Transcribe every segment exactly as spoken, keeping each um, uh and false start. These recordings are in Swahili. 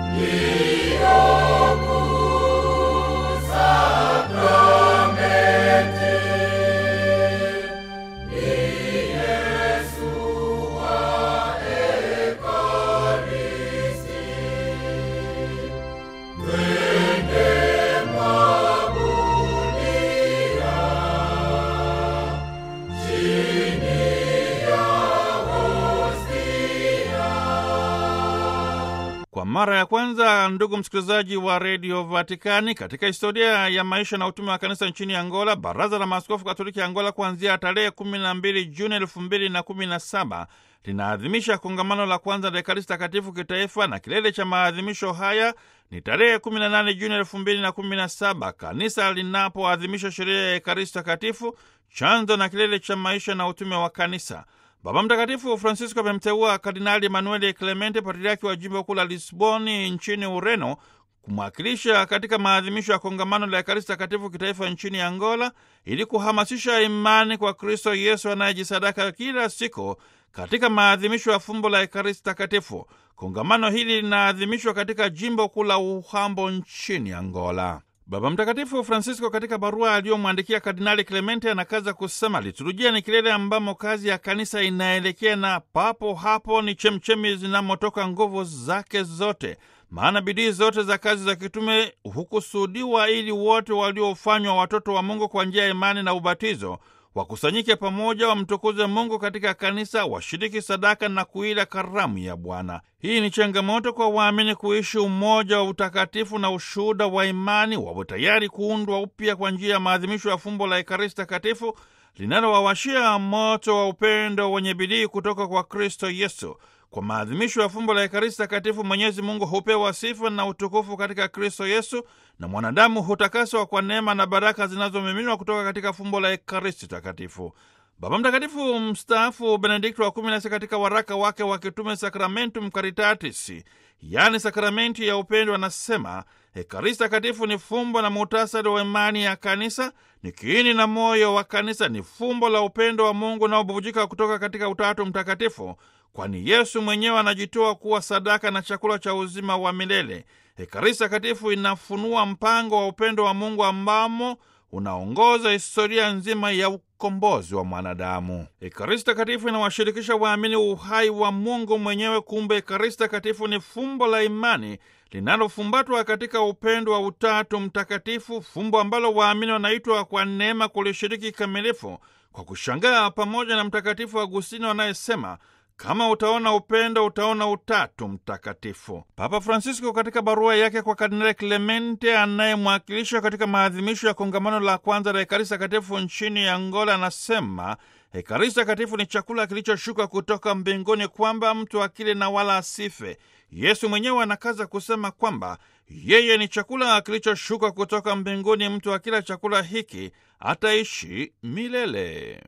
Kwa mara ya kwanza, ndugu msikilizaji wa redio Vatikani, katika historia ya maisha na utume wa kanisa nchini Angola, Baraza la Maaskofu Katoliki Angola kuanzia tarehe kumi na mbili Juni elfu mbili na kumi na saba linaadhimisha kongamano la kwanza la Ekaristi Takatifu kitaifa, na kilele cha maadhimisho haya ni tarehe kumi na nane Juni elfu mbili na kumi na saba, kanisa linapoadhimisha sherehe ya Ekaristi Takatifu, chanzo na kilele cha maisha na utume wa kanisa. Baba Mtakatifu Francisco amemteua Kardinali Emanuele Clemente, patriaki wa jimbo kuu la Lisboni nchini Ureno, kumwakilisha katika maadhimisho ya kongamano la Ekaristi Takatifu kitaifa nchini Angola, ili kuhamasisha imani kwa Kristo Yesu anayejisadaka kila siku katika maadhimisho ya fumbo la Ekaristi Takatifu. Kongamano hili linaadhimishwa katika jimbo kuu la Uhambo nchini Angola. Baba Mtakatifu Francisco katika barua aliyomwandikia Kardinali Clemente anakaza kusema, liturujia ni kilele ambamo kazi ya kanisa inaelekea, na papo hapo ni chemchemi zinamotoka nguvu zake zote. Maana bidii zote za kazi za kitume hukusudiwa ili wote waliofanywa watoto wa Mungu kwa njia ya imani na ubatizo wakusanyike pamoja, wamtukuze Mungu katika kanisa, washiriki sadaka na kuila karamu ya Bwana. Hii ni changamoto kwa waamini kuishi umoja wa utakatifu na ushuhuda wa imani, wawe tayari kuundwa upya kwa njia ya maadhimisho ya fumbo la Ekaristi Takatifu linalowawashia moto wa upendo wenye bidii kutoka kwa Kristo Yesu. Kwa maadhimisho ya fumbo la Ekaristi Takatifu, Mwenyezi Mungu hupewa sifa na utukufu katika Kristo Yesu, na mwanadamu hutakaswa kwa neema na baraka zinazomiminwa kutoka katika fumbo la Ekaristi Takatifu. Baba Mtakatifu mstaafu Benedikto wa kumi na sita katika waraka wake wa kitume Sacramentum Caritatis, yaani sakramenti ya upendo, anasema Ekaristi Takatifu ni fumbo na muhtasari wa imani ya kanisa, ni kiini na moyo wa kanisa, ni fumbo la upendo wa Mungu unaobubujika kutoka katika Utatu Mtakatifu, kwani Yesu mwenyewe anajitoa kuwa sadaka na chakula cha uzima wa milele. Ekaristi Takatifu inafunua mpango wa upendo wa Mungu ambamo unaongoza historia nzima ya ukombozi wa mwanadamu. Ekaristi Takatifu inawashirikisha waamini uhai wa Mungu mwenyewe. Kumbe Ekaristi Takatifu ni fumbo la imani linalofumbatwa katika upendo wa Utatu Mtakatifu, fumbo ambalo waamini wanaitwa kwa neema kulishiriki kamilifu, kwa kushangaa pamoja na Mtakatifu Agustino anayesema, kama utaona upendo utaona Utatu Mtakatifu. Papa Francisco katika barua yake kwa Kardinali Clemente anayemwakilisha katika maadhimisho ya kongamano la kwanza la Ekaristi Takatifu nchini Angola anasema, Ekaristi Takatifu ni chakula kilichoshuka kutoka mbinguni, kwamba mtu akile na wala asife. Yesu mwenyewe anakaza kusema kwamba yeye ni chakula kilichoshuka kutoka mbinguni, mtu akila chakula hiki ataishi milele.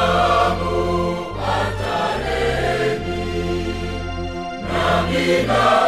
Viva